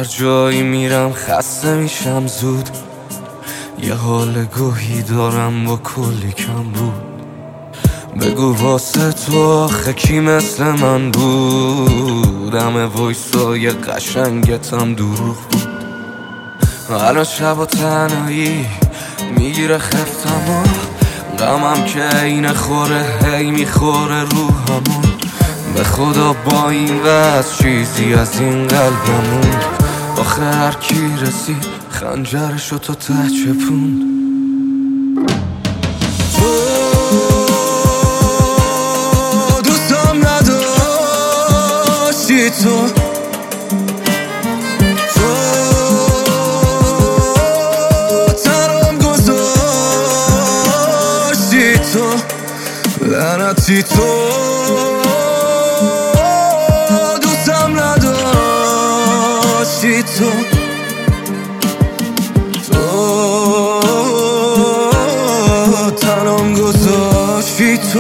جایی میرم خسته میشم زود، یه حال گوهی دارم با کلی کم بود. بگو واسه تو آخه کی مثل من بود؟ همه وایسای قشنگتم دروغ بود. الان شب و تنهایی میگیره خفتم و غمم که اینه خوره هی میخوره روحمون. به خدا با این وضع چیزی از این قلبمون. آخه هر کی رسید خنجرشو تا ته چپوند. تو دوستم نداشتی، تو تنم گذاشتی، تو لعنتی، تو دوستم نداشتی، تو تنم گذاشتی، تو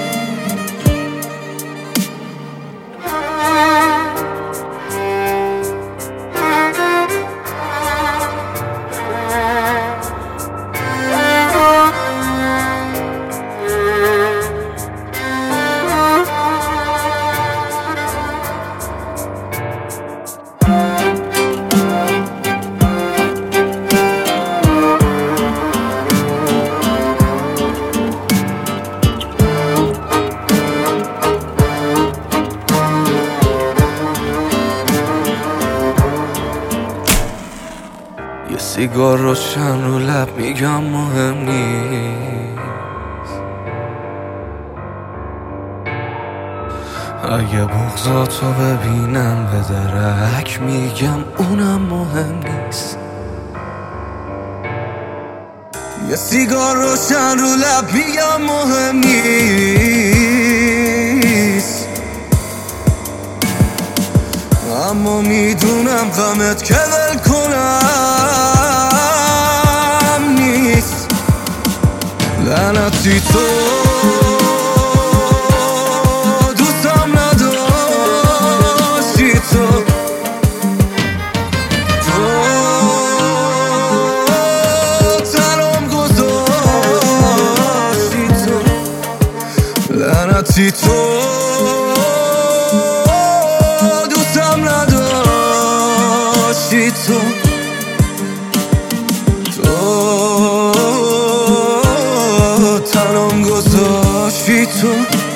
یه سیگار روشن رو لب میگم مهم نیست. اگه بغضاتو ببینم به درک میگم اونم مهم نیست. یه سیگار روشن رو لب میگم مهم نیست، اما میدونم غمت که ول کنم نیست. لعنتی، تو دوستم نداشتی، تو تنم گذاشتی، تو لعنتی، تو دوستم نداشتی، تو تنم گذاشتی، تو